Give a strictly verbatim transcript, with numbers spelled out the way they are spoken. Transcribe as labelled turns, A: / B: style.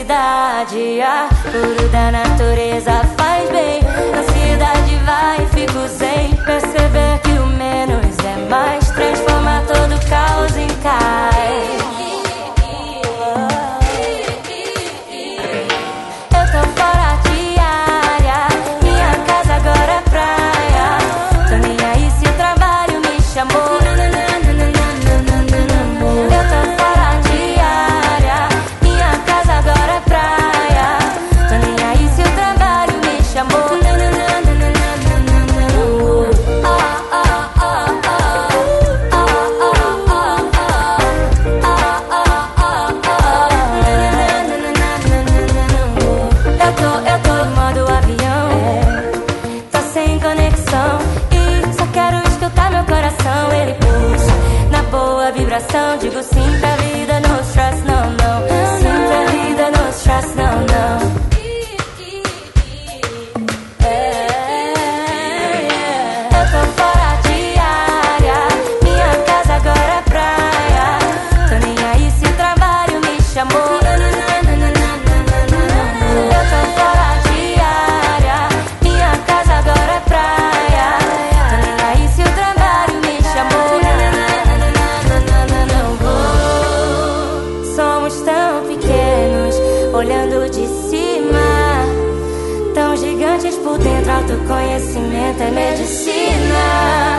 A: cidade, ar puro da natureza faz bem. Na cidade vai, fico sem perceber que o menos é mais, transforma todo caos em cais. Eu tô fora de área, minha casa agora é praia. Tô nem aí se o trabalho me chamou. Eu tô fora de área, minha casa agora é praia. Tô nem aí se o trabalho me chamou. Eu tô, eu tô no modo avião, tô sem conexão e só quero escutar meu coração. Ele pulsa na boa vibração. Digo sim pra vida, no stress, não, não. Sim pra vida, no stress, não, não. Eu tô fora de área, minha casa agora é praia. Tô nem aí se o trabalho me chamou. Eu tô fora de área, minha casa agora é praia. Tô nem aí se o trabalho me chamou. Somos tão pequenos, olhando de cima, tão gigantes por dentro. Autoconhecimento é medicina.